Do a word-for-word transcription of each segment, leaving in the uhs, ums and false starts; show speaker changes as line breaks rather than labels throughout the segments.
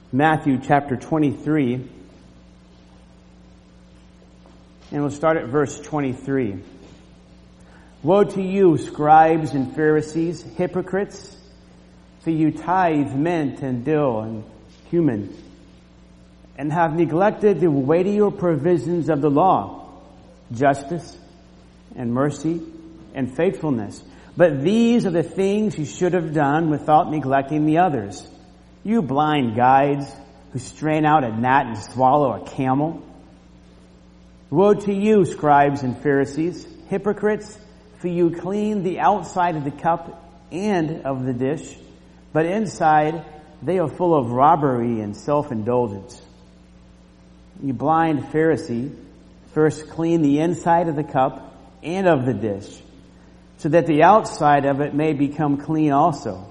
Matthew chapter twenty-three, and we'll start at verse twenty-three. Woe to you, scribes and Pharisees, hypocrites, for you tithe mint and dill and cumin, and have neglected the weightier provisions of the law, justice and mercy and faithfulness. But these are the things you should have done without neglecting the others. You blind guides who strain out a gnat and swallow a camel. Woe to you, scribes and Pharisees, hypocrites, for you clean the outside of the cup and of the dish, but inside they are full of robbery and self-indulgence. You blind Pharisee, first clean the inside of the cup and of the dish, so that the outside of it may become clean also.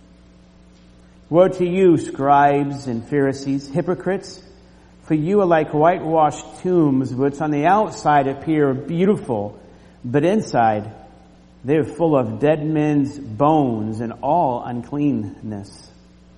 Woe to you, scribes and Pharisees, hypocrites, for you are like whitewashed tombs, which on the outside appear beautiful, but inside they are full of dead men's bones and all uncleanness.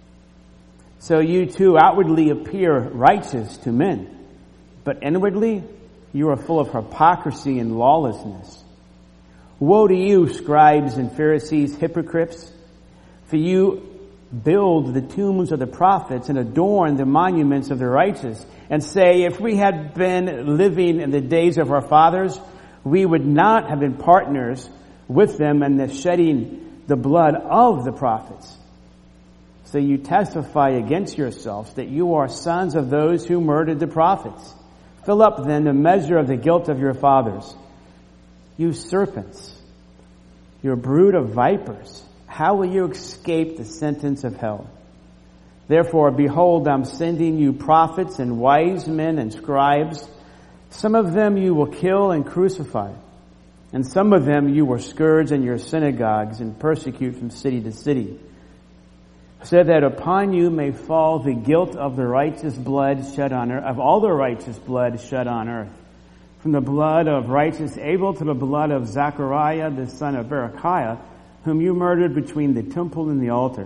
So you too outwardly appear righteous to men, but inwardly you are full of hypocrisy and lawlessness. Woe to you, scribes and Pharisees, hypocrites, for you build the tombs of the prophets and adorn the monuments of the righteous, and say, if we had been living in the days of our fathers, we would not have been partners with them in the shedding the blood of the prophets. So you testify against yourselves that you are sons of those who murdered the prophets. Fill up then the measure of the guilt of your fathers. You serpents, you brood of vipers, how will you escape the sentence of hell? Therefore, behold, I'm sending you prophets and wise men and scribes. Some of them you will kill and crucify, and some of them you will scourge in your synagogues and persecute from city to city, so that upon you may fall the guilt of the righteous blood shed on earth, of all the righteous blood shed on earth, from the blood of righteous Abel to the blood of Zechariah the son of Berechiah, whom you murdered between the temple and the altar.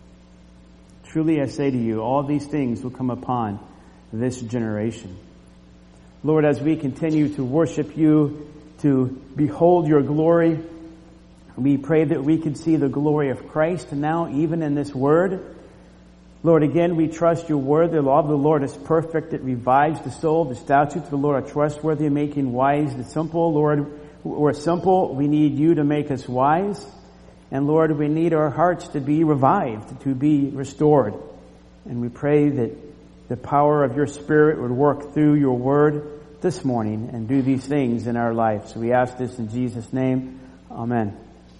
Truly I say to you, all these things will come upon this generation. Lord, as we continue to worship you, to behold your glory, we pray that we can see the glory of Christ now, even in this word. Lord, again, we trust your word. The law of the Lord is perfect. It revives the soul. The statutes of the Lord are trustworthy, making wise the simple. Lord, we're simple. We need you to make us wise. And Lord, we need our hearts to be revived, to be restored. And we pray that the power of your Spirit would work through your word this morning and do these things in our life. So we ask this in Jesus' name. Amen.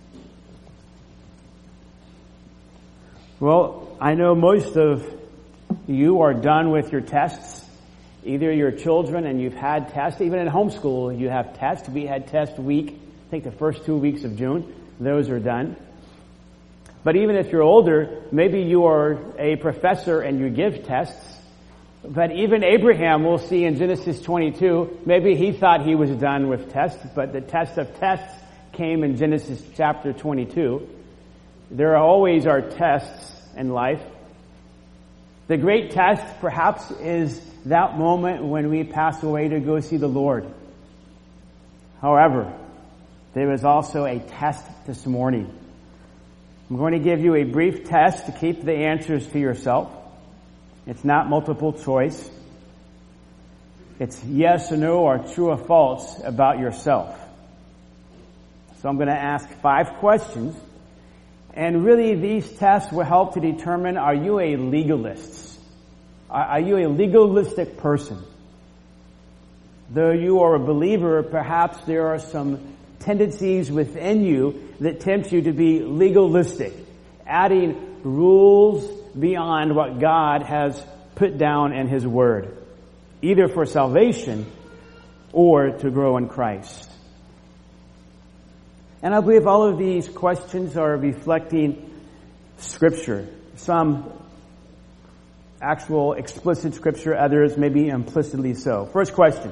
Well, I know most of you are done with your tests. Either your children and you've had tests. Even in homeschool, you have tests. We had test week, I think the first two weeks of June. Those are done. But even if you're older, maybe you are a professor and you give tests. But even Abraham, we'll see in Genesis twenty-two, maybe he thought he was done with tests, but the test of tests came in Genesis chapter twenty-two. There always are tests in life. The great test, perhaps, is that moment when we pass away to go see the Lord. However, there is also a test this morning. I'm going to give you a brief test to keep the answers to yourself. It's not multiple choice. It's yes or no or true or false about yourself. So I'm going to ask five questions. And really these tests will help to determine, are you a legalist? Are you a legalistic person? Though you are a believer, perhaps there are some tendencies within you that tempt you to be legalistic, adding rules beyond what God has put down in His Word, either for salvation or to grow in Christ. And I believe all of these questions are reflecting Scripture. Some actual explicit Scripture, others maybe implicitly so. First question.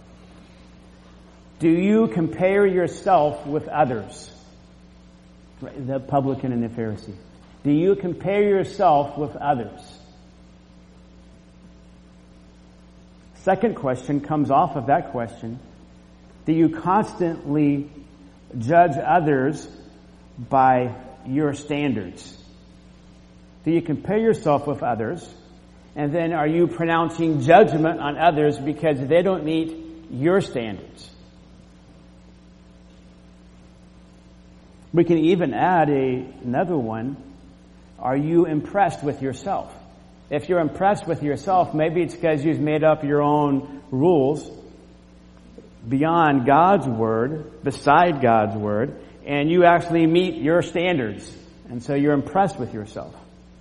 Do you compare yourself with others? The publican and the Pharisee. Do you compare yourself with others? second question comes off of that question. Do you constantly judge others by your standards? Do you compare yourself with others? And then are you pronouncing judgment on others because they don't meet your standards? We can even add a, another one. Are you impressed with yourself? If you're impressed with yourself, maybe it's because you've made up your own rules beyond God's Word, beside God's Word, and you actually meet your standards. And so you're impressed with yourself.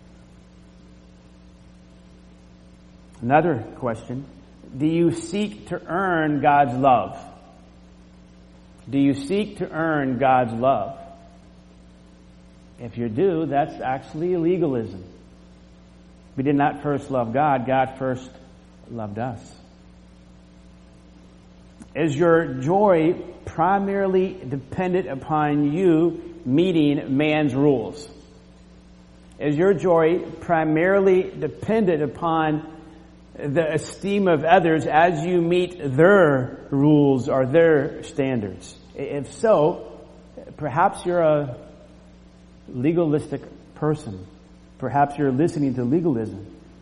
Another question. Do you seek to earn God's love? Do you seek to earn God's love? If you do, that's actually legalism. We did not first love God. God first loved us. Is your joy primarily dependent upon you meeting man's rules? Is your joy primarily dependent upon the esteem of others as you meet their rules or their standards? If so, perhaps you're a legalistic person. Perhaps you're listening to legalism.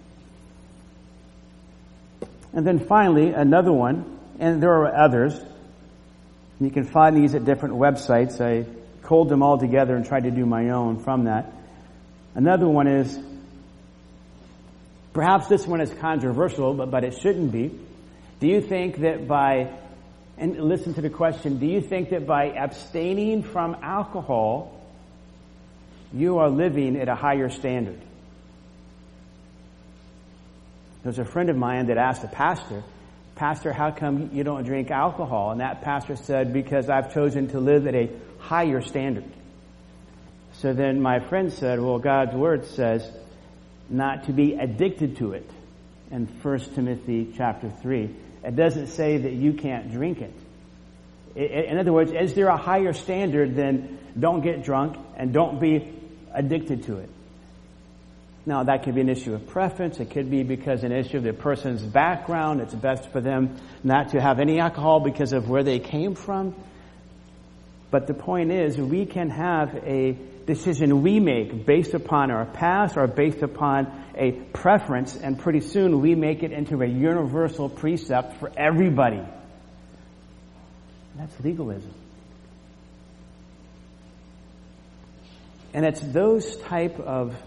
And then finally, another one, and there are others. You can find these at different websites. I culled them all together and tried to do my own from that. Another one is, perhaps this one is controversial, but, but it shouldn't be. Do you think that by, and listen to the question, do you think that by abstaining from alcohol, you are living at a higher standard? There's a friend of mine that asked a pastor, Pastor, how come you don't drink alcohol? And that pastor said, because I've chosen to live at a higher standard. So then my friend said, well, God's Word says not to be addicted to it in First Timothy chapter three. It doesn't say that you can't drink it. In other words, is there a higher standard than don't get drunk and don't be addicted to it? Now, that could be an issue of preference. It could be because an issue of the person's background. It's best for them not to have any alcohol because of where they came from. But the point is, we can have a decision we make based upon our past or based upon a preference, and pretty soon we make it into a universal precept for everybody. That's legalism. And it's those type of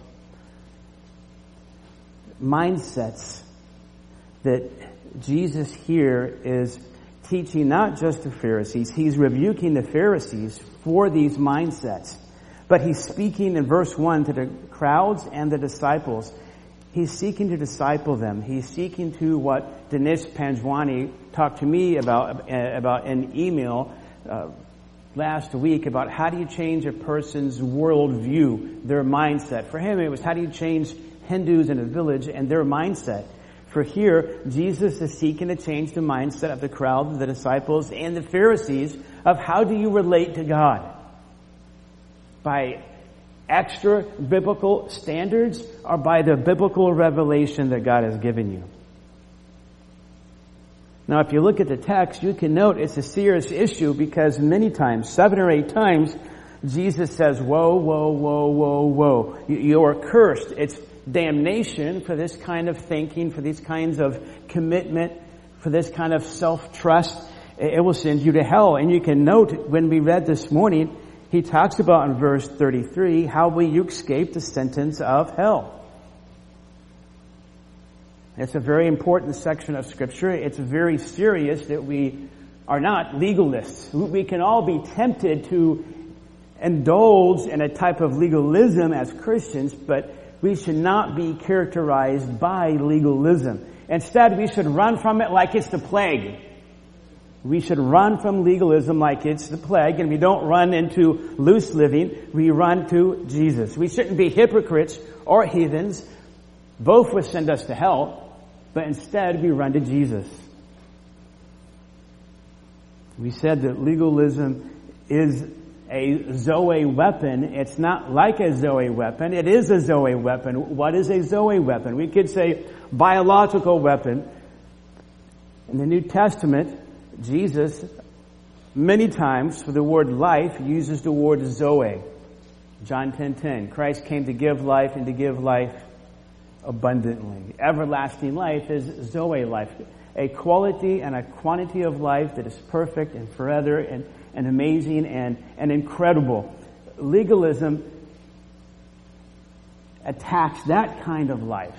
mindsets that Jesus here is teaching not just the Pharisees. He's rebuking the Pharisees for these mindsets. But he's speaking in verse one to the crowds and the disciples. He's seeking to disciple them. He's seeking to what Dinesh Panjwani talked to me about, uh, about in email uh, last week about how do you change a person's worldview, their mindset. For him, it was how do you change Hindus in a village and their mindset. For here, Jesus is seeking to change the mindset of the crowd, the disciples, and the Pharisees of how do you relate to God? By extra biblical standards or by the biblical revelation that God has given you? Now, if you look at the text, you can note it's a serious issue because many times, seven or eight times, Jesus says, whoa, whoa, whoa, whoa, whoa. You are cursed. It's damnation for this kind of thinking, for these kinds of commitment, for this kind of self-trust. It will send you to hell. And you can note when we read this morning, he talks about in verse thirty-three, how will you escape the sentence of hell? It's a very important section of Scripture. It's very serious that we are not legalists. We can all be tempted to indulge in a type of legalism as Christians, but we should not be characterized by legalism. Instead, we should run from it like it's the plague. We should run from legalism like it's the plague, and we don't run into loose living. We run to Jesus. We shouldn't be hypocrites or heathens. Both would send us to hell, but instead we run to Jesus. We said that legalism is a Zoe weapon. It's not like a Zoe weapon. It is a Zoe weapon. What is a Zoe weapon? We could say biological weapon. In the New Testament, Jesus, many times for the word life, uses the word Zoe. John ten ten, Christ came to give life and to give life abundantly. Everlasting life is Zoe life, a quality and a quantity of life that is perfect and forever and, and amazing and, and incredible. Legalism attacks that kind of life.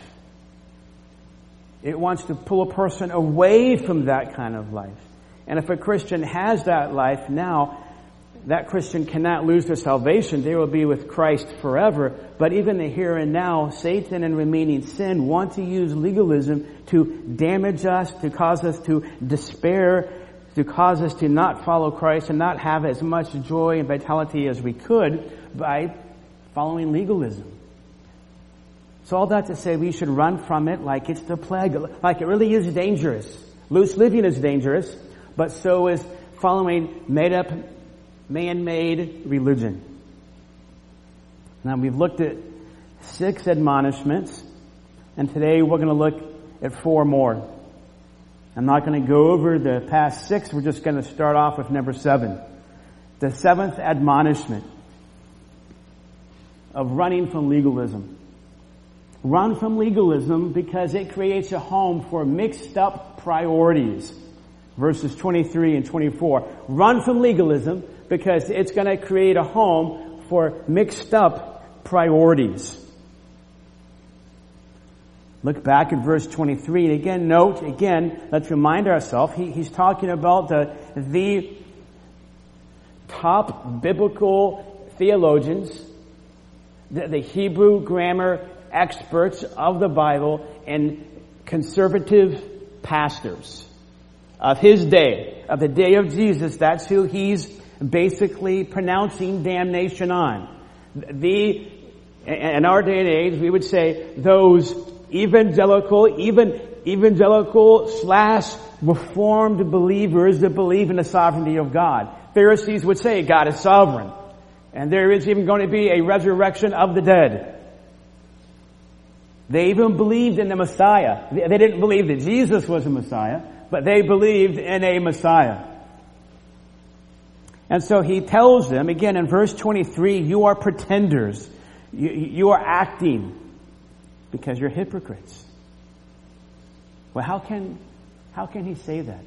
It wants to pull a person away from that kind of life. And if a Christian has that life now, that Christian cannot lose their salvation. They will be with Christ forever. But even the here and now, Satan and remaining sin want to use legalism to damage us, to cause us to despair, to cause us to not follow Christ and not have as much joy and vitality as we could by following legalism. So all that to say, we should run from it like it's the plague, like it really is dangerous. Loose living is dangerous, but so is following made-up, man-made religion. Now we've looked at six admonishments, and today we're going to look at four more. I'm not going to go over the past six. We're just going to start off with number seven. The seventh admonishment of running from legalism. Run from legalism because it creates a home for mixed up priorities. Verses twenty-three and twenty-four. Run from legalism because it's going to create a home for mixed up priorities. Look back at verse twenty-three, and again, note, again, let's remind ourselves, he, he's talking about the, the top biblical theologians, the, the Hebrew grammar experts of the Bible, and conservative pastors of his day, of the day of Jesus. That's who he's basically pronouncing damnation on. The, in our day and age, we would say those evangelical, even evangelical slash reformed believers that believe in the sovereignty of God. Pharisees would say God is sovereign, and there is even going to be a resurrection of the dead. They even believed in the Messiah. They didn't believe that Jesus was a Messiah, but they believed in a Messiah. And so he tells them, again in verse twenty-three, you are pretenders. You, you are acting because you're hypocrites. Well, how can, how can he say that?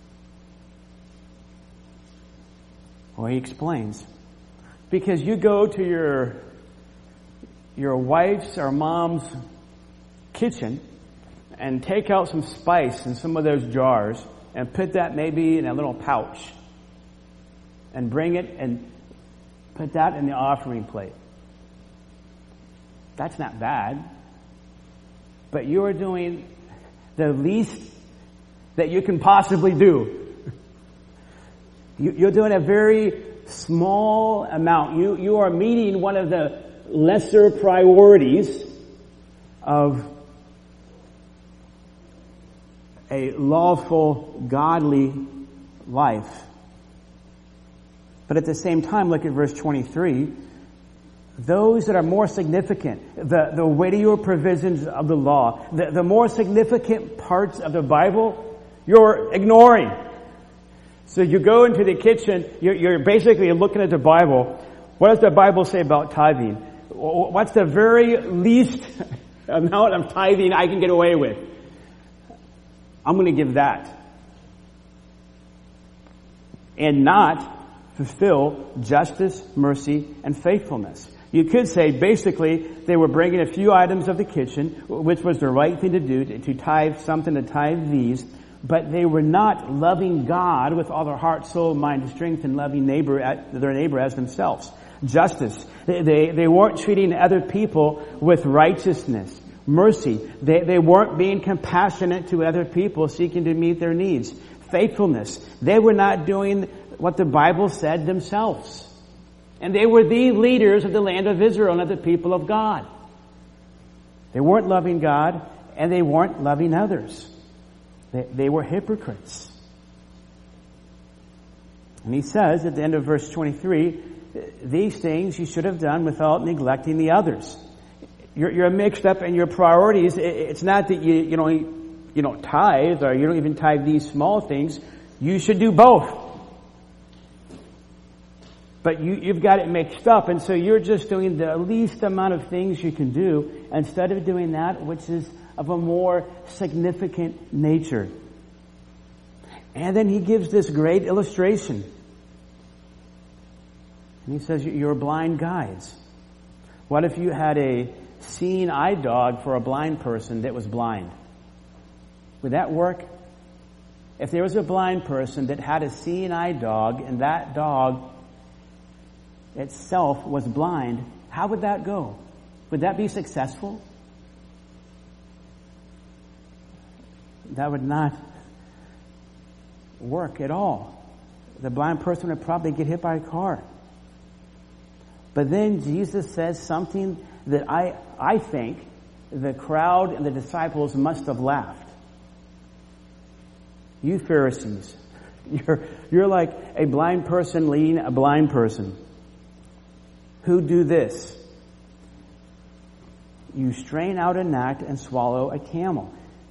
Well, he explains. Because you go to your, your wife's or mom's kitchen and take out some spice in some of those jars and put that maybe in a little pouch and bring it and put that in the offering plate. That's not bad. But you are doing the least that you can possibly do. You're doing a very small amount. You, you are meeting one of the lesser priorities of a lawful, godly life. But at the same time, look at verse twenty-three. Those that are more significant, the, the weightier provisions of the law, the, the more significant parts of the Bible, you're ignoring. So you go into the kitchen, you're, you're basically looking at the Bible. What does the Bible say about tithing? What's the very least amount of tithing I can get away with? I'm going to give that. And not fulfill justice, mercy, and faithfulness. You could say, basically, they were bringing a few items of the kitchen, which was the right thing to do, to, to tithe something, to tithe these, but they were not loving God with all their heart, soul, mind, and strength, and loving neighbor, their neighbor as themselves. Justice. They, they, they weren't treating other people with righteousness. Mercy. They, they weren't being compassionate to other people, seeking to meet their needs. Faithfulness. They were not doing what the Bible said themselves. And they were the leaders of the land of Israel and of the people of God. They weren't loving God, and they weren't loving others. They, they were hypocrites. And he says at the end of verse twenty-three, these things you should have done without neglecting the others. You're, you're mixed up in your priorities. It's not that you, you know, you don't tithe, or you don't even tithe these small things, you should do both. But you, you've got it mixed up, and so you're just doing the least amount of things you can do instead of doing that which is of a more significant nature. And then he gives this great illustration. And he says, you're blind guides. What if you had a seeing eye dog for a blind person that was blind? Would that work? If there was a blind person that had a seeing eye dog and that dog itself was blind, how would that go? Would that be successful? That would not work at all. The blind person would probably get hit by a car. But then Jesus says something that I, I think the crowd and the disciples must have laughed. You Pharisees, you're, you're like a blind person leading a blind person. Who do this? You strain out a gnat and swallow a camel.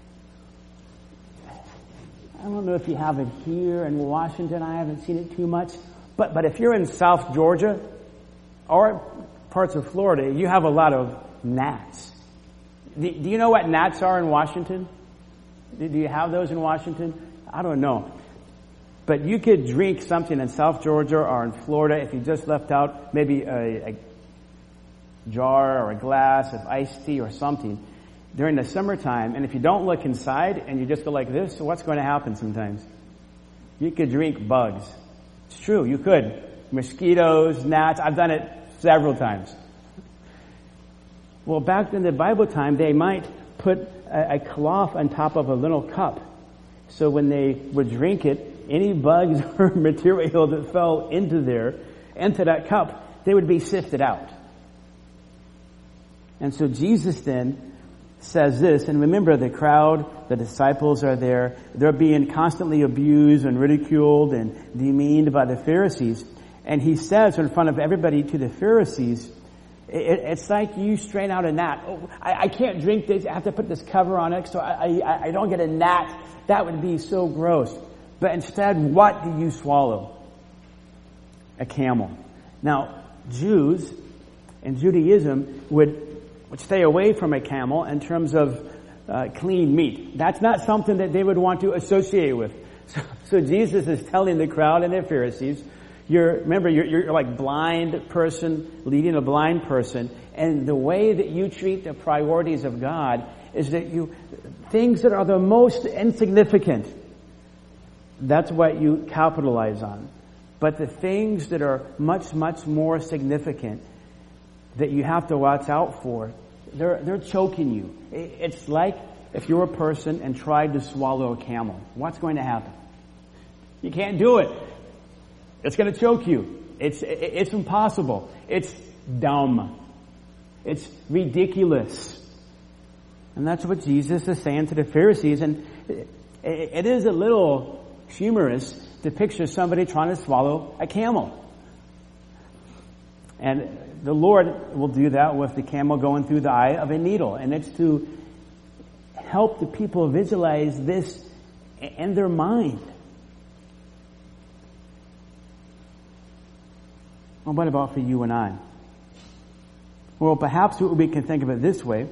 I don't know if you have it here in Washington. I haven't seen it too much. But, but if you're in South Georgia or parts of Florida, you have a lot of gnats. Do, do you know what gnats are in Washington? Do, do you have those in Washington? I don't know. But you could drink something in South Georgia or in Florida if you just left out maybe a, a jar or a glass of iced tea or something during the summertime. And if you don't look inside and you just go like this, what's going to happen sometimes? You could drink bugs. It's true, you could. Mosquitoes, gnats. I've done it several times. Well, back in the Bible time, they might put a, a cloth on top of a little cup. So when they would drink it, any bugs or material that fell into there, into that cup, they would be sifted out. And so Jesus then says this, and remember the crowd, the disciples are there, they're being constantly abused and ridiculed and demeaned by the Pharisees. And he says in front of everybody to the Pharisees, it, it's like you strain out a gnat. Oh, I, I can't drink this, I have to put this cover on it so I, I, I don't get a gnat. That would be so gross. But instead, what do you swallow? A camel. Now, Jews and Judaism would, would stay away from a camel in terms of uh, clean meat. That's not something that they would want to associate with. So, so Jesus is telling the crowd and the Pharisees, you're, remember, you're, you're like blind person leading a blind person, and the way that you treat the priorities of God is that you, things that are the most insignificant, that's what you capitalize on. But the things that are much, much more significant that you have to watch out for, they're, they're choking you. It's like if you're a person and tried to swallow a camel. What's going to happen? You can't do it. It's going to choke you. It's, it's impossible. It's dumb. It's ridiculous. And that's what Jesus is saying to the Pharisees. And it is a little humorous to picture somebody trying to swallow a camel. And the Lord will do that with the camel going through the eye of a needle. And it's to help the people visualize this in their mind. Well, what about for you and I? Well, perhaps we can think of it this way.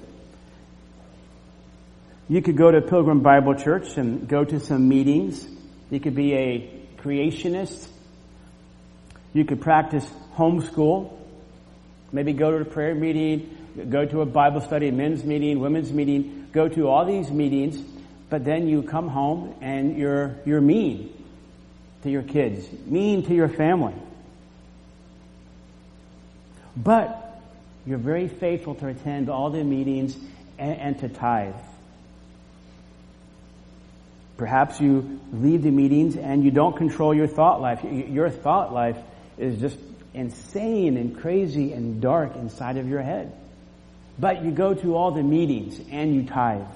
You could go to Pilgrim Bible Church and go to some meetings. You could be a creationist. You could practice homeschool. Maybe go to a prayer meeting, go to a Bible study, a men's meeting, women's meeting. Go to all these meetings, but then you come home and you're you're mean to your kids, mean to your family. But you're very faithful to attend all the meetings and, and to tithe. Perhaps you leave the meetings and you don't control your thought life. Your thought life is just insane and crazy and dark inside of your head. But you go to all the meetings and you tithe.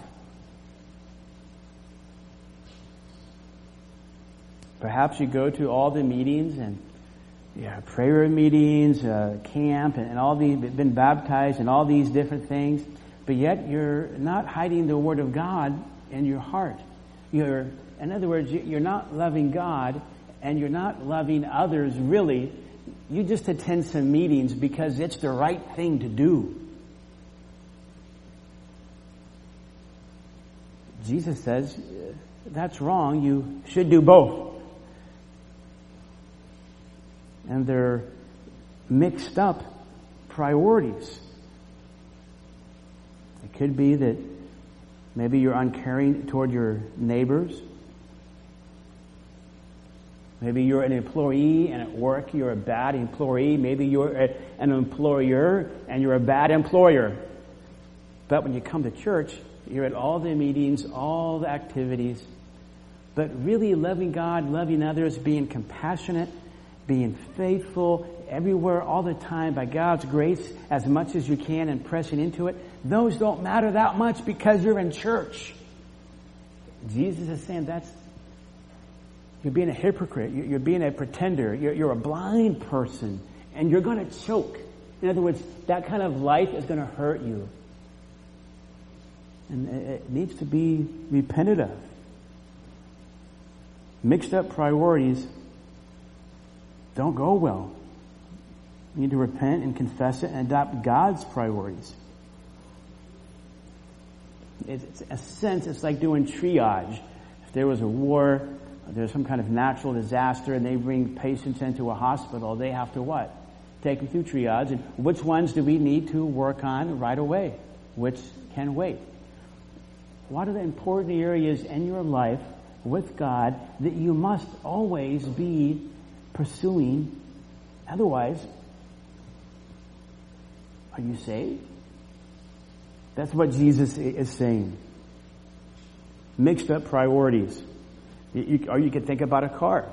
Perhaps you go to all the meetings and yeah, prayer meetings, uh, camp, and, and all these, been baptized and all these different things, but yet you're not hiding the Word of God in your heart. You're, in other words, you're not loving God and you're not loving others really. You just attend some meetings because it's the right thing to do. Jesus says that's wrong. You should do both. And they're mixed up priorities. It could be that maybe you're uncaring toward your neighbors. Maybe you're an employee and at work you're a bad employee. Maybe you're a, an employer and you're a bad employer. But when you come to church, you're at all the meetings, all the activities. But really loving God, loving others, being compassionate, being faithful everywhere, all the time, by God's grace, as much as you can, and pressing into it, those don't matter that much because you're in church. Jesus is saying that's, you're being a hypocrite, you're being a pretender, you're, you're a blind person, and you're going to choke. In other words, that kind of life is going to hurt you. And it needs to be repented of. Mixed up priorities don't go well. You need to repent and confess it and adopt God's priorities. It's a sense, it's like doing triage. If there was a war, there's some kind of natural disaster, and they bring patients into a hospital, they have to what? Take them through triage. And which ones do we need to work on right away? Which can wait? What are the important areas in your life with God that you must always be pursuing? Otherwise, are you saved? That's what Jesus is saying. Mixed up priorities. You, or you could think about a car.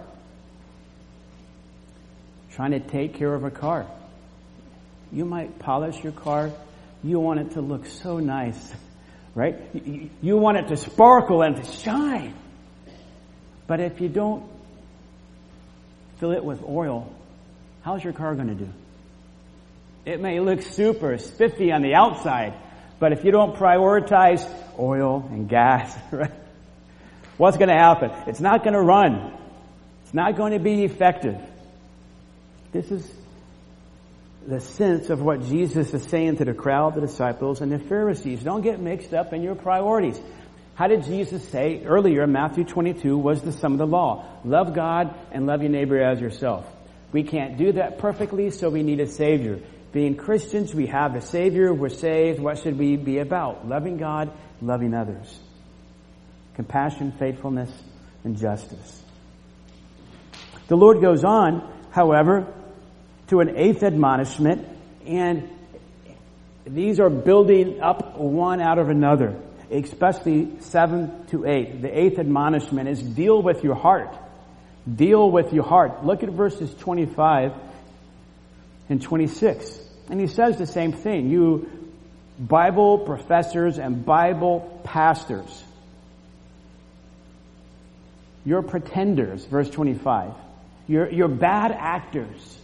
Trying to take care of a car. You might polish your car. You want it to look so nice, right? You, you want it to sparkle and to shine. But if you don't fill it with oil, how's your car going to do? It may look super spiffy on the outside, but if you don't prioritize oil and gas, right? What's going to happen? It's not going to run. It's not going to be effective. This is the sense of what Jesus is saying to the crowd, the disciples, and the Pharisees. Don't get mixed up in your priorities. How did Jesus say earlier in Matthew twenty-two was the sum of the law? Love God and love your neighbor as yourself. We can't do that perfectly, so we need a Savior. Being Christians, we have a Savior, we're saved. What should we be about? Loving God, loving others. Compassion, faithfulness, and justice. The Lord goes on, however, to an eighth admonishment, and these are building up one out of another, especially seven to eight. The eighth admonishment is deal with your heart. Deal with your heart. Look at verses twenty-five and twenty-six. And he says the same thing. You Bible professors and Bible pastors, you're pretenders, verse twenty-five. You're, you're bad actors.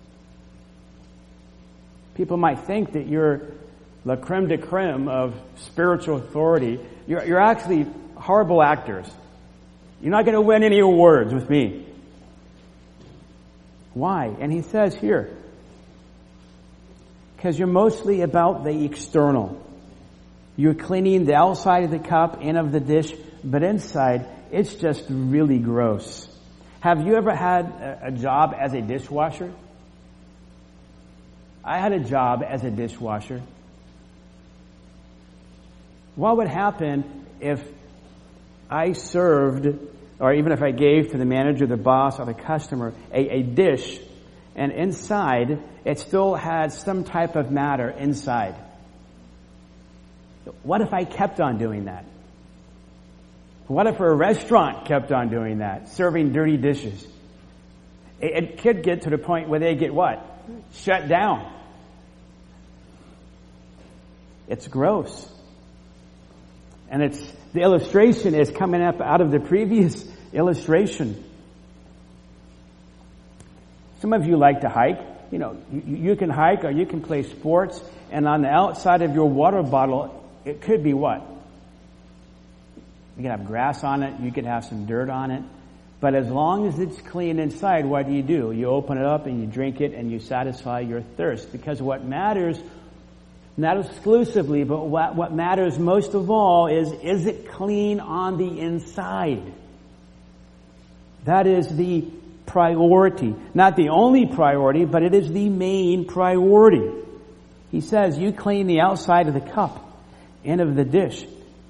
People might think that you're la creme de creme of spiritual authority. You're, you're actually horrible actors. You're not going to win any awards with me. Why? And he says here, because you're mostly about the external. You're cleaning the outside of the cup and of the dish, but inside, it's just really gross. Have you ever had a, a job as a dishwasher? I had a job as a dishwasher. What would happen if I served, or even if I gave to the manager, the boss, or the customer, a, a dish, and inside it still had some type of matter inside? What if I kept on doing that? What if a restaurant kept on doing that, serving dirty dishes? It, it could get to the point where they get what? Shut down. It's gross. And it's the illustration is coming up out of the previous illustration. Some of you like to hike. You know, you, you can hike or you can play sports, and on the outside of your water bottle, it could be what? You can have grass on it. You could have some dirt on it. But as long as it's clean inside, what do you do? You open it up and you drink it and you satisfy your thirst. Because what matters, not exclusively, but what, what matters most of all is, is it clean on the inside? That is the priority. Not the only priority, but it is the main priority. He says, you clean the outside of the cup and of the dish,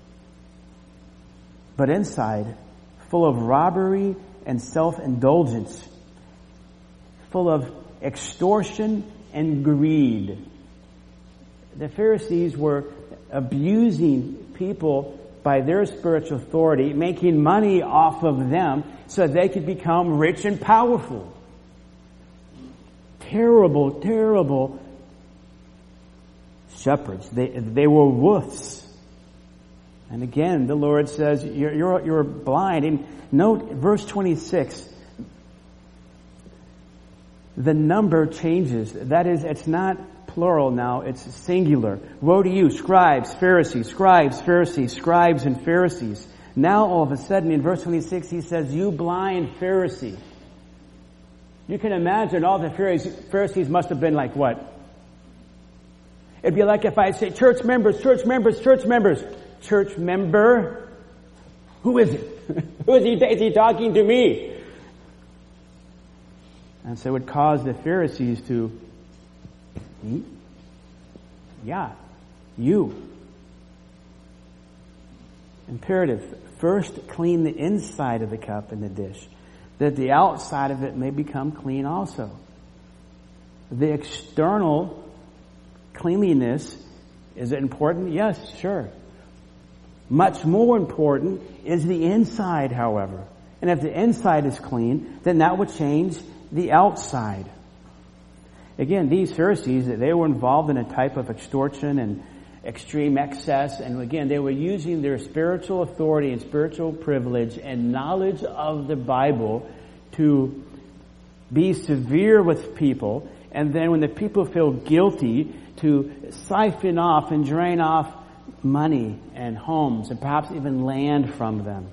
but inside, full of robbery and self-indulgence, full of extortion and greed. The Pharisees were abusing people by their spiritual authority, making money off of them so they could become rich and powerful. Terrible, terrible shepherds. They, they were wolves. And again, the Lord says, you're, you're, you're blind. And note verse twenty-six. The number changes. That is, it's not plural now, it's singular. Woe to you, scribes, Pharisees, scribes, Pharisees, scribes and Pharisees. Now all of a sudden in verse twenty-six he says, you blind Pharisee. You can imagine all the Pharisees must have been like what? It'd be like if I say, church members, church members, church members. Church member? Who is it? Who is he? Is he talking to me? And so it would cause the Pharisees to, hmm? Yeah, you. Imperative. First, clean the inside of the cup and the dish, that the outside of it may become clean also. The external cleanliness, is it important? Yes, sure. Much more important is the inside, however. And if the inside is clean, then that would change the outside. Again, these Pharisees, they were involved in a type of extortion and extreme excess. And again, they were using their spiritual authority and spiritual privilege and knowledge of the Bible to be severe with people. And then when the people feel guilty, to siphon off and drain off money and homes and perhaps even land from them.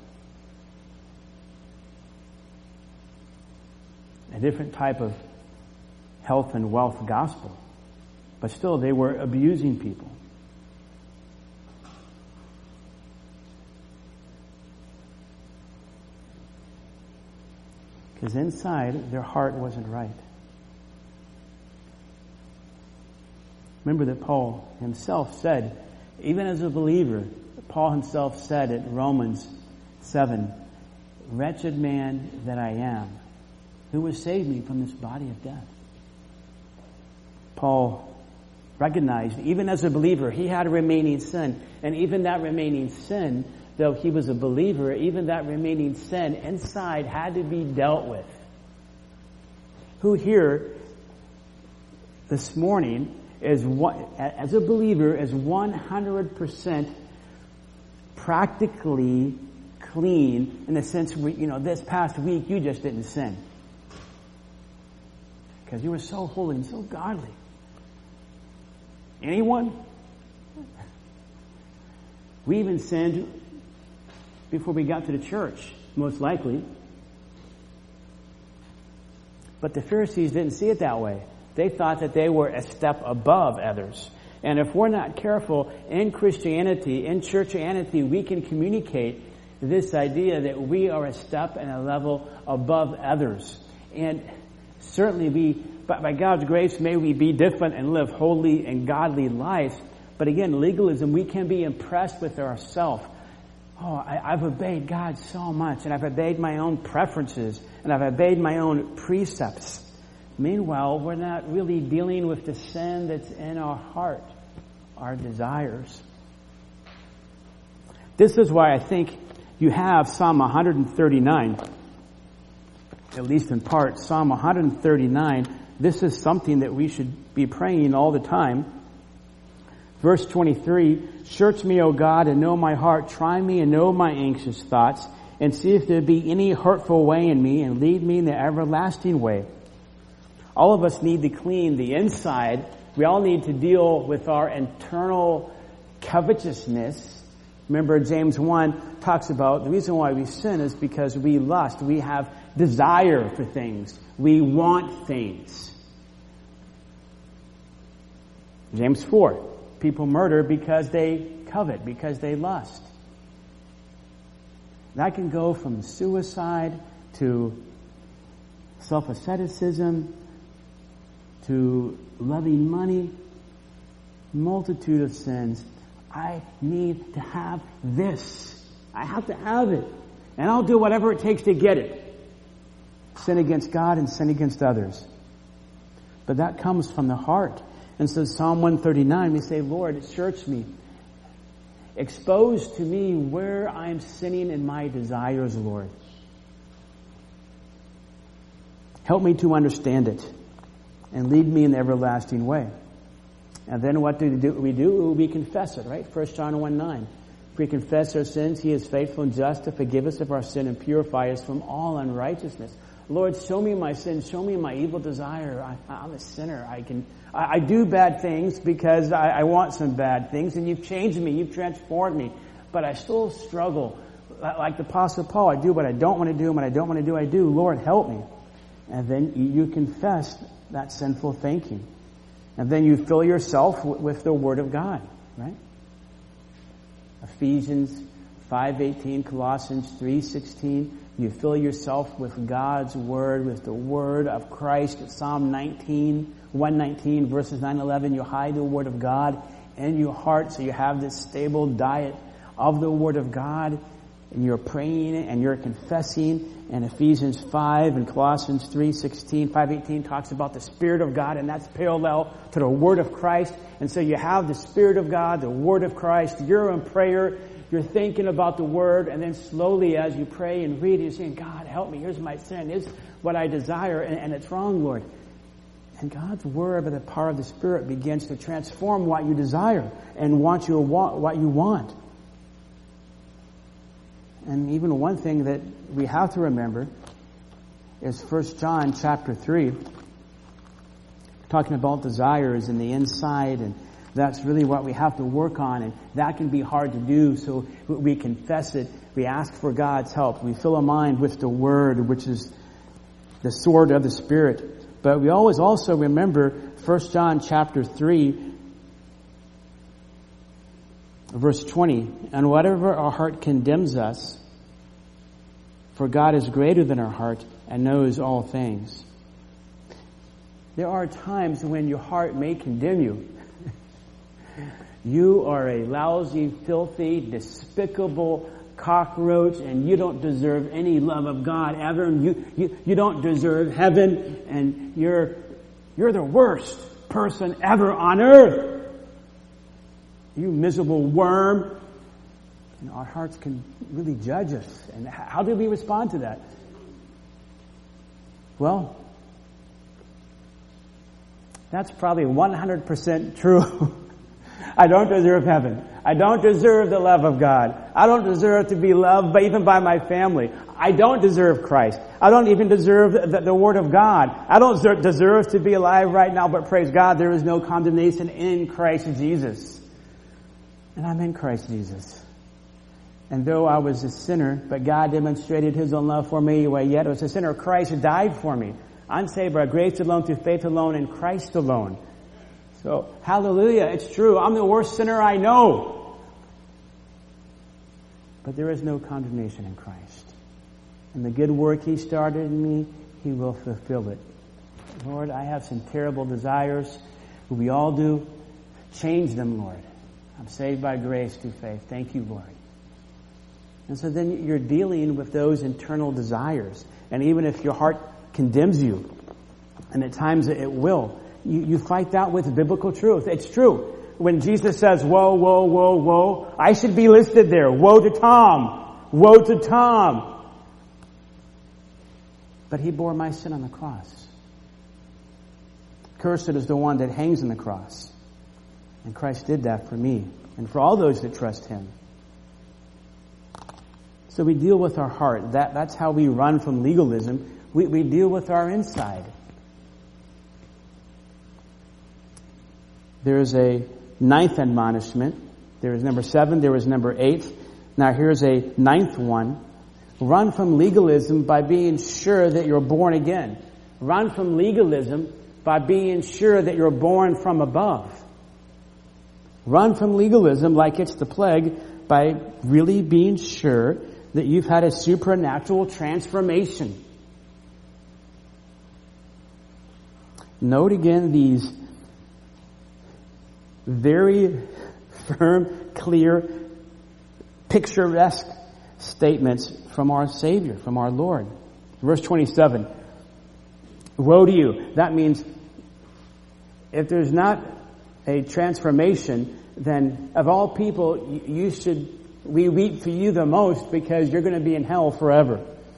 A different type of health and wealth gospel. But still, they were abusing people. Because inside, their heart wasn't right. Remember that Paul himself said, even as a believer, Paul himself said in Romans seven, wretched man that I am, who will save me from this body of death? Paul recognized, even as a believer, he had a remaining sin. And even that remaining sin, though he was a believer, even that remaining sin inside had to be dealt with. Who here this morning is one, as a believer, is one hundred percent practically clean in the sense, we, you know, this past week you just didn't sin. Because you were so holy and so godly. Anyone? We even sinned before we got to the church, most likely. But the Pharisees didn't see it that way. They thought that they were a step above others. And if we're not careful in Christianity, in churchianity, we can communicate this idea that we are a step and a level above others. And certainly we, by God's grace, may we be different and live holy and godly lives. But again, legalism, we can be impressed with ourselves. Oh, I, I've obeyed God so much, and I've obeyed my own preferences, and I've obeyed my own precepts. Meanwhile, we're not really dealing with the sin that's in our heart, our desires. This is why I think you have Psalm one thirty-nine, at least in part, Psalm one thirty-nine. This is something that we should be praying all the time. Verse twenty-three, search me, O God, and know my heart. Try me and know my anxious thoughts, and see if there be any hurtful way in me, and lead me in the everlasting way. All of us need to clean the inside. We all need to deal with our internal covetousness Remember, James one talks about the reason why we sin is because we lust. We have desire for things. We want things. James four, people murder because they covet, because they lust. That can go from suicide to self-asceticism to loving money, multitude of sins. I need to have this. I have to have it. And I'll do whatever it takes to get it. Sin against God and sin against others. But that comes from the heart. And so Psalm one thirty-nine, we say, Lord, search me. Expose to me where I'm sinning in my desires, Lord. Help me to understand it. And lead me in the everlasting way. And then what do we do? We confess it, right? First John one nine. If we confess our sins, He is faithful and just to forgive us of our sin and purify us from all unrighteousness. Lord, show me my sin. Show me my evil desire. I, I'm a sinner. I can, I, I do bad things because I, I want some bad things. And you've changed me. You've transformed me. But I still struggle. Like the Apostle Paul, I do what I don't want to do. And what I don't want to do, I do. Lord, help me. And then you, you confess that sinful thinking. And then you fill yourself with the Word of God, right? Ephesians five eighteen, Colossians three sixteen. You fill yourself with God's Word, with the Word of Christ. Psalm nineteen, one nineteen, verses nine eleven. You hide the Word of God in your heart so you have this stable diet of the Word of God. And you're praying it and you're confessing. And Ephesians five and Colossians three sixteen, five eighteen talks about the Spirit of God, and that's parallel to the Word of Christ. And so you have the Spirit of God, the Word of Christ. You're in prayer. You're thinking about the Word, and then slowly as you pray and read, you're saying, God, help me. Here's my sin. Here's what I desire, and, and it's wrong, Lord. And God's Word, by the power of the Spirit, begins to transform what you desire and what you want. What you want. And even one thing that we have to remember is First John chapter three, talking about desires in the inside, and that's really what we have to work on, and that can be hard to do, so we confess it, we ask for God's help, we fill our mind with the Word, which is the sword of the Spirit. But we always also remember First John chapter three, verse twenty, and whatever our heart condemns us, for God is greater than our heart and knows all things. There are times when your heart may condemn you. You are a lousy, filthy, despicable cockroach, and you don't deserve any love of God ever. And you, you, you don't deserve heaven, and you're, you're the worst person ever on earth. You miserable worm. And our hearts can really judge us. And how do we respond to that? Well, that's probably one hundred percent true. I don't deserve heaven. I don't deserve the love of God. I don't deserve to be loved by, even by my family. I don't deserve Christ. I don't even deserve the, the Word of God. I don't deserve to be alive right now, but praise God, there is no condemnation in Christ Jesus. And I'm in Christ Jesus. And though I was a sinner, but God demonstrated His own love for me, yet as a sinner, Christ died for me. I'm saved by grace alone, through faith alone, in Christ alone. So, hallelujah, it's true. I'm the worst sinner I know. But there is no condemnation in Christ. And the good work He started in me, He will fulfill it. Lord, I have some terrible desires. We all do. Change them, Lord. I'm saved by grace through faith. Thank you, Lord. And so then you're dealing with those internal desires. And even if your heart condemns you, and at times it will, you, you fight that with biblical truth. It's true. When Jesus says, woe, woe, woe, woe, I should be listed there. Woe to Tom. Woe to Tom. But He bore my sin on the cross. Cursed is the one that hangs on the cross. And Christ did that for me and for all those that trust Him. So we deal with our heart. That, that's how we run from legalism. We, we deal with our inside. There is a ninth admonishment There was number seven. There was number eight. Now here's a ninth one. Run from legalism by being sure that you're born again. Run from legalism by being sure that you're born from above. Run from legalism like it's the plague by really being sure that you've had a supernatural transformation. Note again these very firm, clear, picturesque statements from our Savior, from our Lord. Verse twenty-seven. Woe to you. That means if there's not a transformation, then of all people, you should, we weep for you the most because you're going to be in hell forever.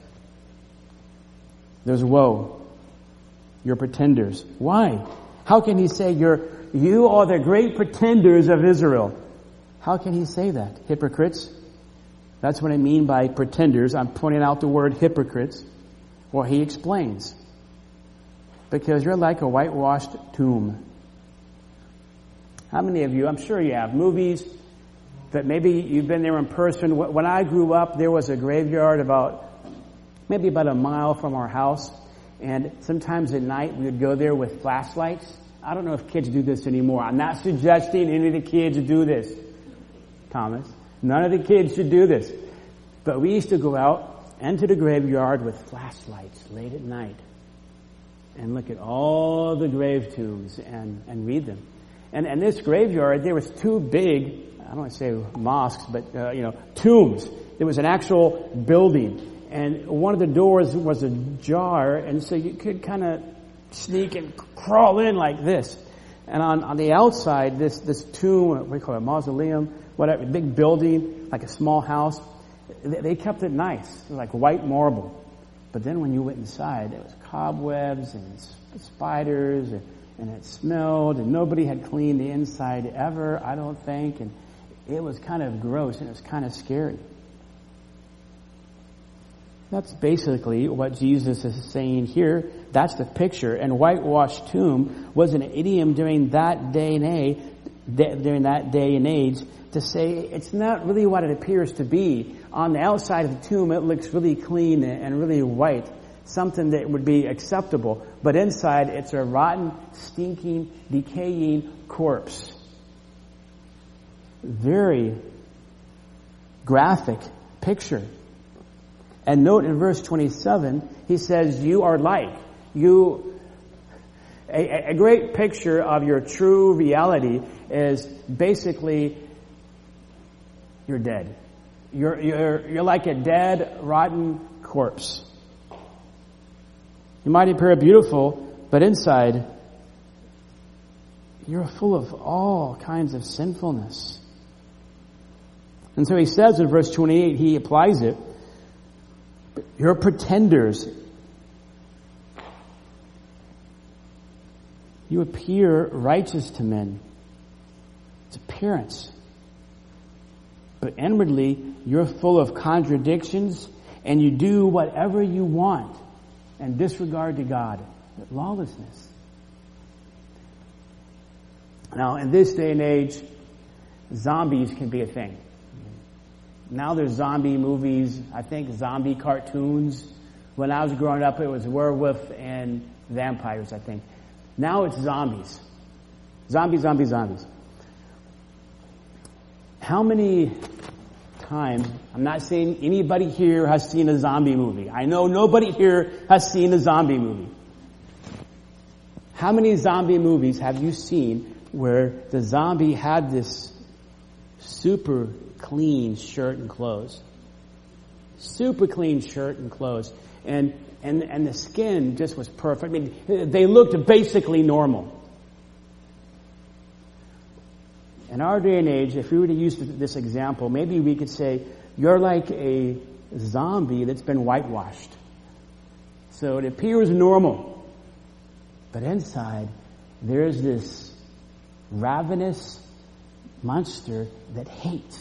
There's woe. You're pretenders. Why? How can he say you're, you are the great pretenders of Israel? How can he say that? Hypocrites. That's what I mean by pretenders. I'm pointing out the word hypocrites. Well, he explains. Because you're like a whitewashed tomb. How many of you, I'm sure you have, movies that maybe you've been there in person. When I grew up, there was a graveyard about, maybe about a mile from our house. And sometimes at night we would go there with flashlights. I don't know if kids do this anymore. I'm not suggesting any of the kids do this, Thomas. None of the kids should do this. But we used to go out into the graveyard with flashlights late at night and look at all the grave tombs and, and read them. And, and this graveyard, there was two big, I don't want to say mosques, but, uh, you know, tombs. There was an actual building. And one of the doors was ajar, and so you could kind of sneak and crawl in like this. And on, on the outside, this, this tomb, what do you call it, mausoleum, whatever, big building, like a small house, they, they kept it nice, like white marble. But then when you went inside, there was cobwebs and spiders, and, and it smelled, and nobody had cleaned the inside ever, I don't think, and it was kind of gross, and it was kind of scary. That's basically what Jesus is saying here. That's the picture. And whitewashed tomb was an idiom during that day and age, during that day and age, to say it's not really what it appears to be. On the outside of the tomb, it looks really clean and really white, something that would be acceptable. But inside, it's a rotten, stinking, decaying corpse. Very graphic picture. And note in verse twenty-seven, he says, you are like. You, a, a great picture of your true reality is basically you're dead. You're, you're, you're like a dead, rotten corpse. You might appear beautiful, but inside, you're full of all kinds of sinfulness. And so he says in verse twenty-eight, he applies it. You're pretenders. You appear righteous to men. It's appearance. But inwardly, you're full of contradictions, and you do whatever you want and disregard to God. Lawlessness. Now, in this day and age, zombies can be a thing. Now there's zombie movies, I think zombie cartoons. When I was growing up, it was werewolf and vampires, I think. Now it's zombies. Zombies, zombies, zombies. How many times, I'm not saying anybody here has seen a zombie movie. I know nobody here has seen a zombie movie. How many zombie movies have you seen where the zombie had this super clean shirt and clothes? Super clean shirt and clothes. And, and, and the skin just was perfect. I mean, they looked basically normal. In our day and age, if we were to use this example, maybe we could say, you're like a zombie that's been whitewashed. So it appears normal. But inside, there's this ravenous monster that hates.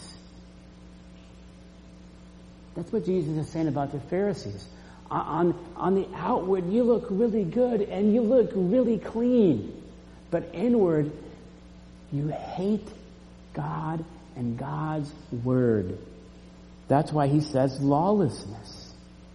That's what Jesus is saying about the Pharisees. On, on the outward, you look really good and you look really clean. But inward, you hate God and God's Word. That's why he says lawlessness.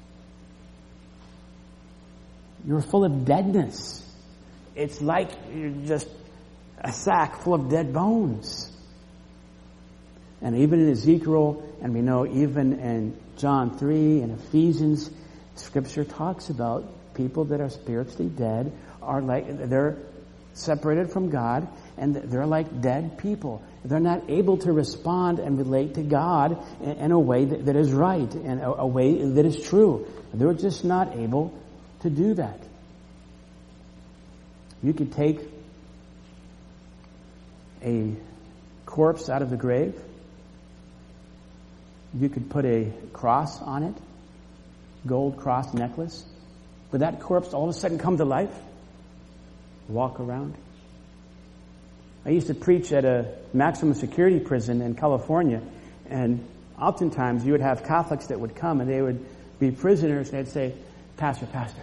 You're full of deadness. It's like you're just a sack full of dead bones. And even in Ezekiel, and we know even in John three and Ephesians, Scripture talks about people that are spiritually dead are like, they're separated from God, and they're like dead people. They're not able to respond and relate to God in, in a way that, that is right, and a, a way that is true. They're just not able to do that. You could take a corpse out of the grave. You could put a cross on it, gold cross necklace. Would that corpse all of a sudden come to life? Walk around? I used to preach at a maximum security prison in California, and oftentimes you would have Catholics that would come and they would be prisoners, and they'd say, Pastor, Pastor,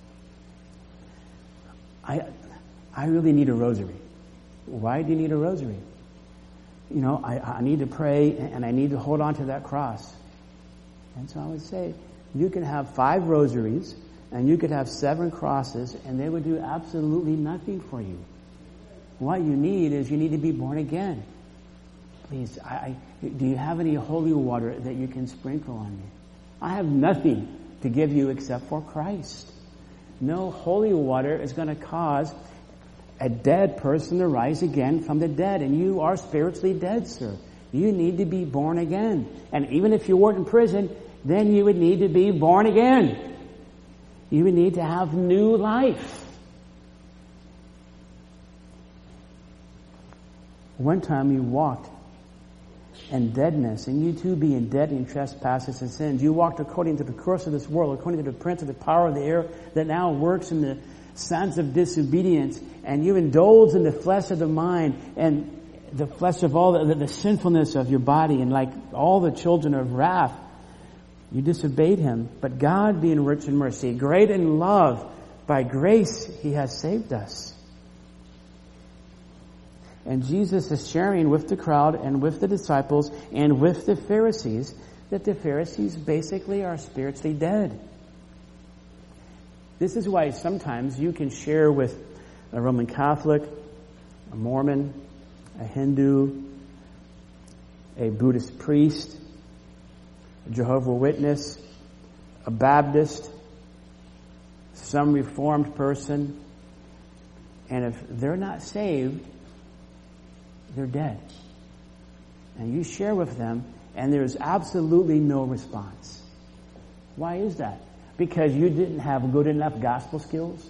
I I really need a rosary. Why do you need a rosary? You know, I, I need to pray and I need to hold on to that cross. And so I would say, you can have five rosaries and you could have seven crosses and they would do absolutely nothing for you. What you need is you need to be born again. Please, I, I, do you have any holy water that you can sprinkle on me? I have nothing to give you except for Christ. No holy water is going to cause a dead person to rise again from the dead. And you are spiritually dead, sir. You need to be born again. And even if you weren't in prison, then you would need to be born again. You would need to have new life. One time you walked in deadness, and you too being dead in trespasses and sins. You walked according to the course of this world, according to the prince of the power of the air that now works in the sons of disobedience, and you indulge in the flesh of the mind and the flesh of all the, the sinfulness of your body, and like all the children of wrath, you disobeyed him. But God, being rich in mercy, great in love, by grace he has saved us. And Jesus is sharing with the crowd and with the disciples and with the Pharisees that the Pharisees basically are spiritually dead. This is why sometimes you can share with a Roman Catholic, a Mormon, a Hindu, a Buddhist priest, a Jehovah's Witness, a Baptist, some Reformed person, and if they're not saved, they're dead. And you share with them, and there's absolutely no response. Why is that? Because you didn't have good enough gospel skills?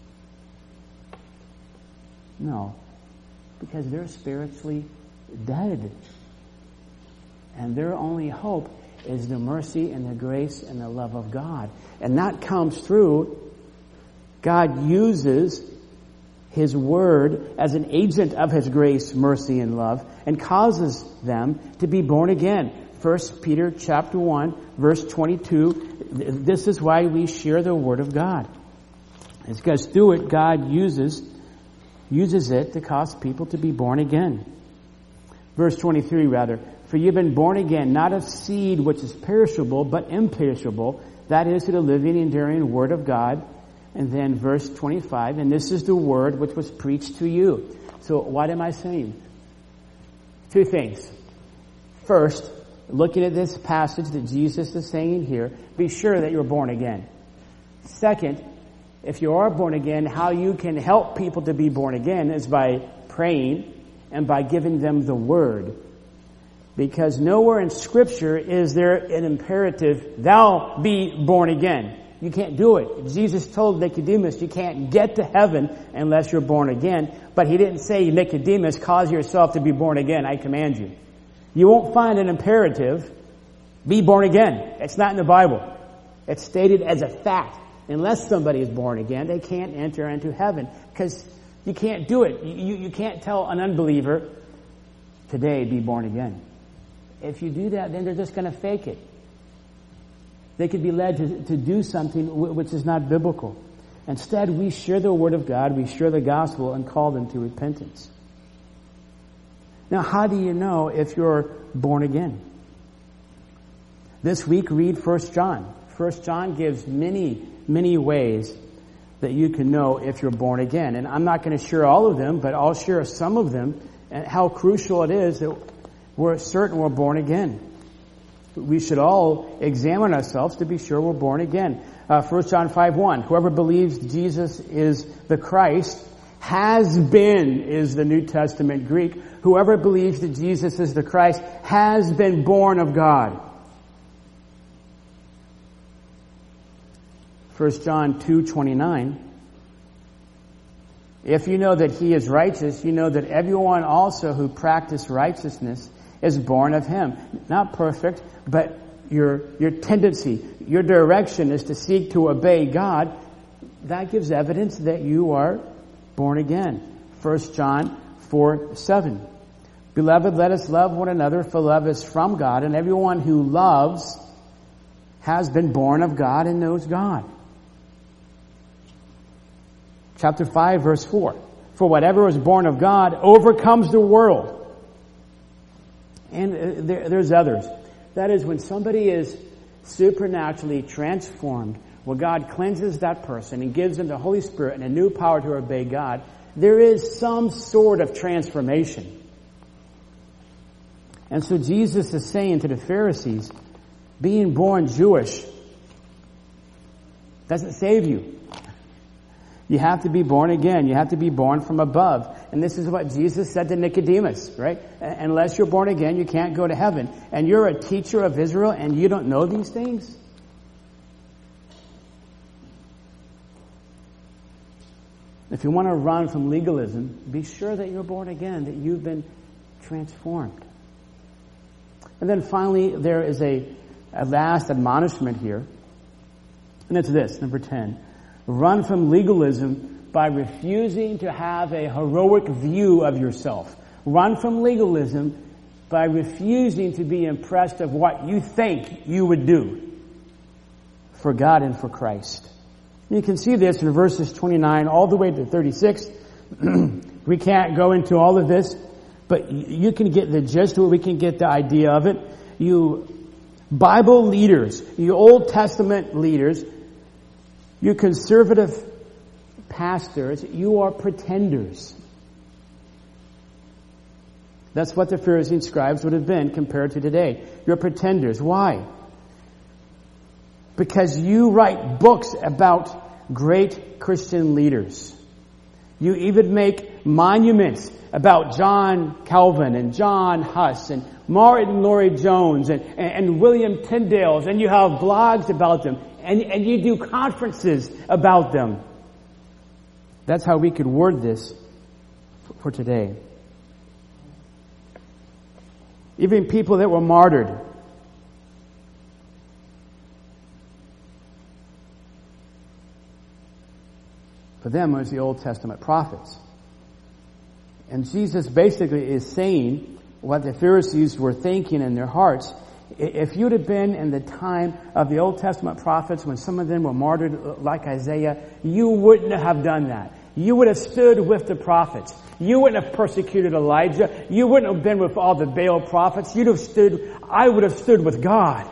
No. Because they're spiritually dead. And their only hope is the mercy and the grace and the love of God. And that comes through, God uses His Word as an agent of His grace, mercy, and love, and causes them to be born again. First Peter chapter one, verse twenty-two, this is why we share the Word of God. It's because through it, God uses, uses it to cause people to be born again. Verse twenty-three, rather, for you've been born again, not of seed which is perishable, but imperishable, that is to the living, enduring Word of God. And then verse twenty-five, and this is the word which was preached to you. So what am I saying? Two things. First, looking at this passage that Jesus is saying here, be sure that you're born again. Second, if you are born again, how you can help people to be born again is by praying and by giving them the word. Because nowhere in Scripture is there an imperative, thou be born again. You can't do it. Jesus told Nicodemus, you can't get to heaven unless you're born again. But he didn't say, Nicodemus, cause yourself to be born again, I command you. You won't find an imperative, be born again. It's not in the Bible. It's stated as a fact. Unless somebody is born again, they can't enter into heaven. Because you can't do it. You, you can't tell an unbeliever, today be born again. If you do that, then they're just going to fake it. They could be led to, to do something which is not biblical. Instead, we share the Word of God, we share the gospel, and call them to repentance. Now, how do you know if you're born again? This week, read First John. First John gives many, many ways that you can know if you're born again. And I'm not going to share all of them, but I'll share some of them and how crucial it is that we're certain we're born again. We should all examine ourselves to be sure we're born again. Uh, First John five one, whoever believes Jesus is the Christ has been, is the New Testament Greek. Whoever believes that Jesus is the Christ has been born of God. First John two twenty-nine. If you know that he is righteous, you know that everyone also who practices righteousness is born of him. Not perfect, but your your tendency, your direction is to seek to obey God. That gives evidence that you are born again. First John four seven. Beloved, let us love one another, for love is from God, and everyone who loves has been born of God and knows God. Chapter five, verse four. For whatever is born of God overcomes the world. And uh, there, there's others. That is, when somebody is supernaturally transformed, when God cleanses that person and gives them the Holy Spirit and a new power to obey God, there is some sort of transformation. And so Jesus is saying to the Pharisees, being born Jewish doesn't save you. You have to be born again. You have to be born from above. And this is what Jesus said to Nicodemus, right? Unless you're born again, you can't go to heaven. And you're a teacher of Israel and you don't know these things? If you want to run from legalism, be sure that you're born again, that you've been transformed. And then finally, there is a, a last admonishment here. And it's this, number ten. Run from legalism by refusing to have a heroic view of yourself. Run from legalism by refusing to be impressed of what you think you would do for God and for Christ. You can see this in verses twenty-nine all the way to thirty-six. We can't go into all of this, but you can get the gist of it. We can get the idea of it. You Bible leaders, you Old Testament leaders, you conservative pastors, you are pretenders. That's what the Pharisees and scribes would have been compared to today. You're pretenders. Why? Because you write books about great Christian leaders. You even make monuments about John Calvin and John Huss and Martin Lloyd-Jones and, and, and William Tyndale, and you have blogs about them, and, and you do conferences about them. That's how we could word this for today. Even people that were martyred. For them, it was the Old Testament prophets. And Jesus basically is saying what the Pharisees were thinking in their hearts. If you'd have been in the time of the Old Testament prophets when some of them were martyred like Isaiah, you wouldn't have done that. You would have stood with the prophets. You wouldn't have persecuted Elijah. You wouldn't have been with all the Baal prophets. You'd have stood, I would have stood with God.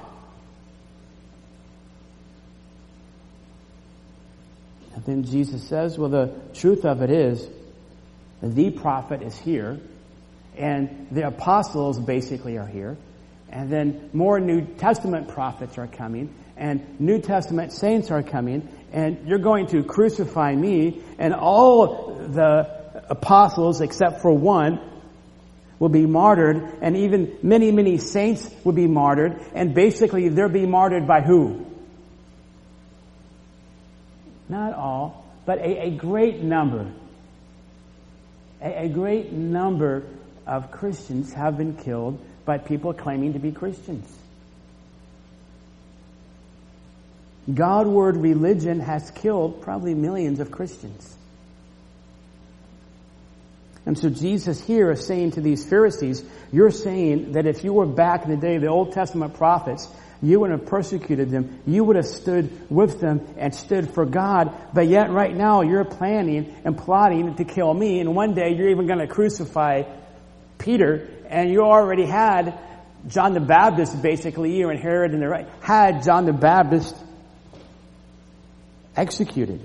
And then Jesus says, well, the truth of it is, the prophet is here, and the apostles basically are here, and then more New Testament prophets are coming, and New Testament saints are coming, and you're going to crucify me, and all the apostles, except for one, will be martyred, and even many, many saints will be martyred, and basically they'll be martyred by who? Not all, but a, a great number. A, a great number of Christians have been killed by people claiming to be Christians. Godward religion has killed probably millions of Christians. And so Jesus here is saying to these Pharisees, you're saying that if you were back in the day of the Old Testament prophets, you would have persecuted them. You would have stood with them and stood for God. But yet right now you're planning and plotting to kill me. And one day you're even going to crucify Peter, and you already had John the Baptist, basically, you and Herod and the right, had John the Baptist executed.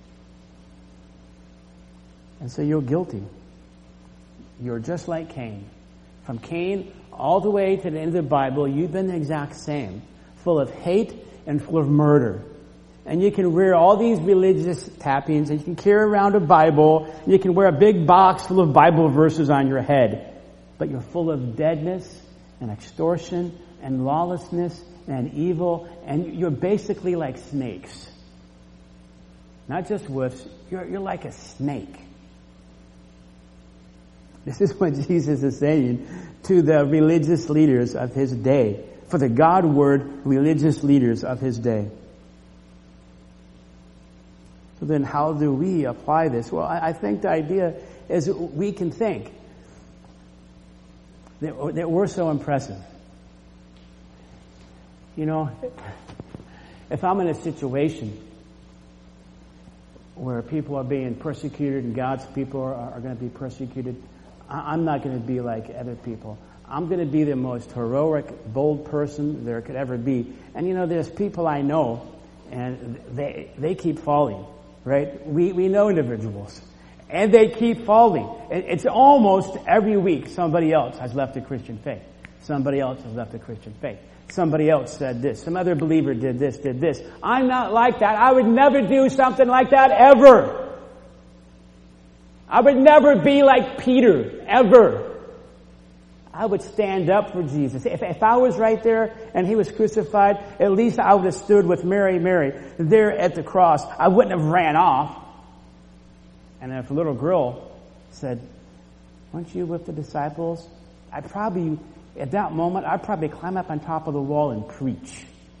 And so you're guilty. You're just like Cain. From Cain all the way to the end of the Bible, you've been the exact same. Full of hate and full of murder. And you can wear all these religious tappings, and you can carry around a Bible, and you can wear a big box full of Bible verses on your head. But you're full of deadness and extortion and lawlessness and evil, and you're basically like snakes. Not just wolves, you're, you're like a snake. This is what Jesus is saying to the religious leaders of his day, for the God-word religious leaders of his day. So then how do we apply this? Well, I think the idea is we can think that, that we're so impressive. You know, if I'm in a situation where people are being persecuted and God's people are, are going to be persecuted, I'm not going to be like other people. I'm going to be the most heroic, bold person there could ever be. And you know, there's people I know, and they they keep falling. Right? We, we know individuals. And they keep falling. It, it's almost every week somebody else has left the Christian faith. Somebody else has left the Christian faith. Somebody else said this. Some other believer did this, did this. I'm not like that. I would never do something like that ever. I would never be like Peter, ever. I would stand up for Jesus. If, if I was right there and he was crucified, at least I would have stood with Mary, Mary, there at the cross. I wouldn't have ran off. And if a little girl said, weren't you with the disciples? I'd probably, at that moment, I'd probably climb up on top of the wall and preach.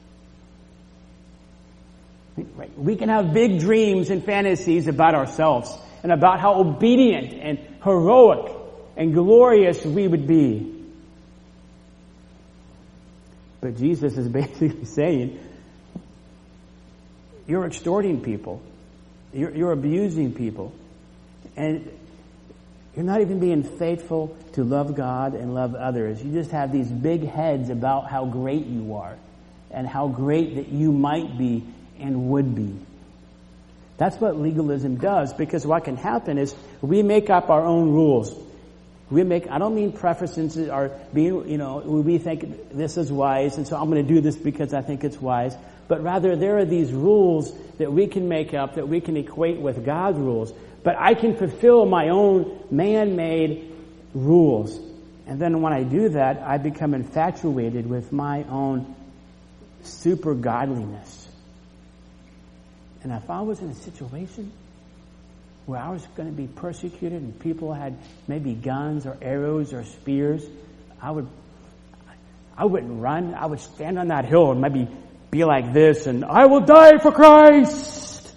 We can have big dreams and fantasies about ourselves and about how obedient and heroic and glorious we would be. But Jesus is basically saying, you're extorting people. You're, you're abusing people. And you're not even being faithful to love God and love others. You just have these big heads about how great you are and how great that you might be and would be. That's what legalism does, because what can happen is we make up our own rules. We make, I don't mean preferences or being, you know, we think this is wise and so I'm going to do this because I think it's wise. But rather there are these rules that we can make up, that we can equate with God's rules. But I can fulfill my own man-made rules. And then when I do that, I become infatuated with my own super godliness. And if I was in a situation where I was going to be persecuted and people had maybe guns or arrows or spears, I would, I wouldn't run. I would stand on that hill and maybe be like this and I will die for Christ.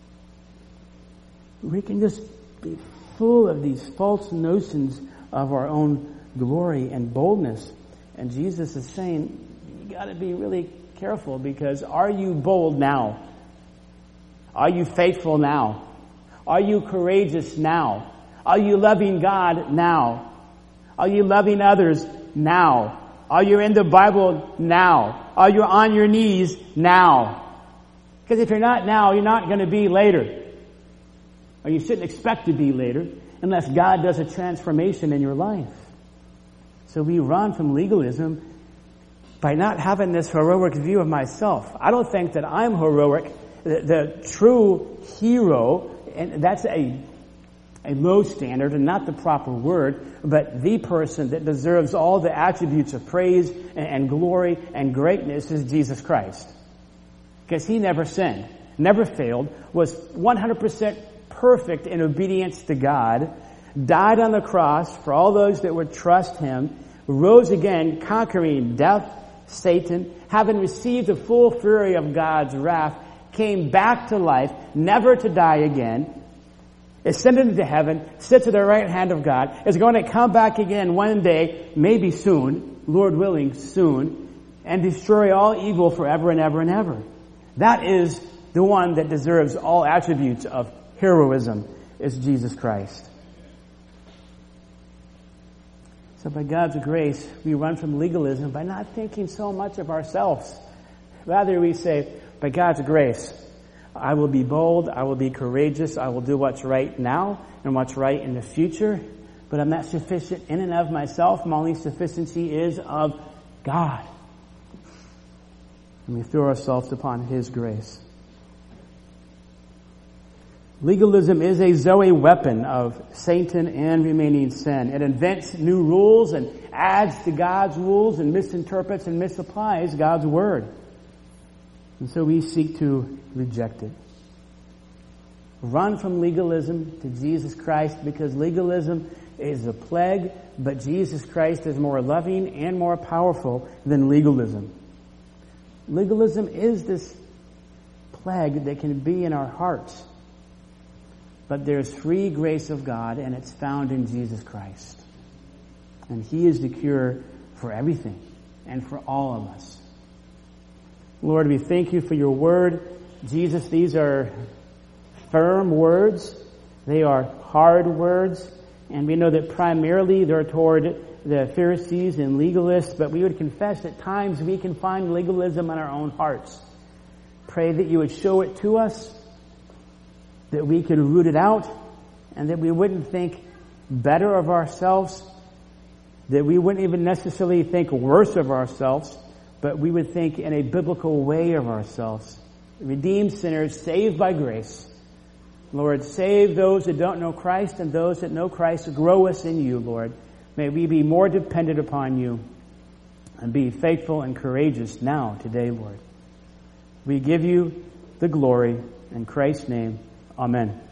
We can just be full of these false notions of our own glory and boldness. And Jesus is saying, you got to be really careful, because are you bold now? Are you faithful now? Are you courageous now? Are you loving God now? Are you loving others now? Are you in the Bible now? Are you on your knees now? Because if you're not now, you're not going to be later. Or you shouldn't expect to be later unless God does a transformation in your life. So we run from legalism by not having this heroic view of myself. I don't think that I'm heroic. The, the true hero, and that's a a low standard and not the proper word, but the person that deserves all the attributes of praise and, and glory and greatness is Jesus Christ. Because he never sinned, never failed, was one hundred percent perfect in obedience to God, died on the cross for all those that would trust him, rose again, conquering death, Satan, having received the full fury of God's wrath, came back to life, never to die again, ascended into heaven, sits at the right hand of God, is going to come back again one day, maybe soon, Lord willing, soon, and destroy all evil forever and ever and ever. That is the one that deserves all attributes of heroism, is Jesus Christ. So by God's grace, we run from legalism by not thinking so much of ourselves. Rather, we say, by God's grace, I will be bold, I will be courageous, I will do what's right now and what's right in the future, but I'm not sufficient in and of myself. My only sufficiency is of God. And we throw ourselves upon His grace. Legalism is a Zoe weapon of Satan and remaining sin. It invents new rules and adds to God's rules and misinterprets and misapplies God's word. And so we seek to reject it. Run from legalism to Jesus Christ, because legalism is a plague, but Jesus Christ is more loving and more powerful than legalism. Legalism is this plague that can be in our hearts. But there's free grace of God, and it's found in Jesus Christ. And He is the cure for everything and for all of us. Lord, we thank You for Your word. Jesus, these are firm words. They are hard words. And we know that primarily they're toward the Pharisees and legalists, but we would confess at times we can find legalism in our own hearts. Pray that You would show it to us, that we could root it out, and that we wouldn't think better of ourselves, that we wouldn't even necessarily think worse of ourselves, but we would think in a biblical way of ourselves. Redeemed sinners, saved by grace. Lord, save those that don't know Christ, and those that know Christ, grow us in You, Lord. May we be more dependent upon You and be faithful and courageous now, today, Lord. We give You the glory in Christ's name. Amen.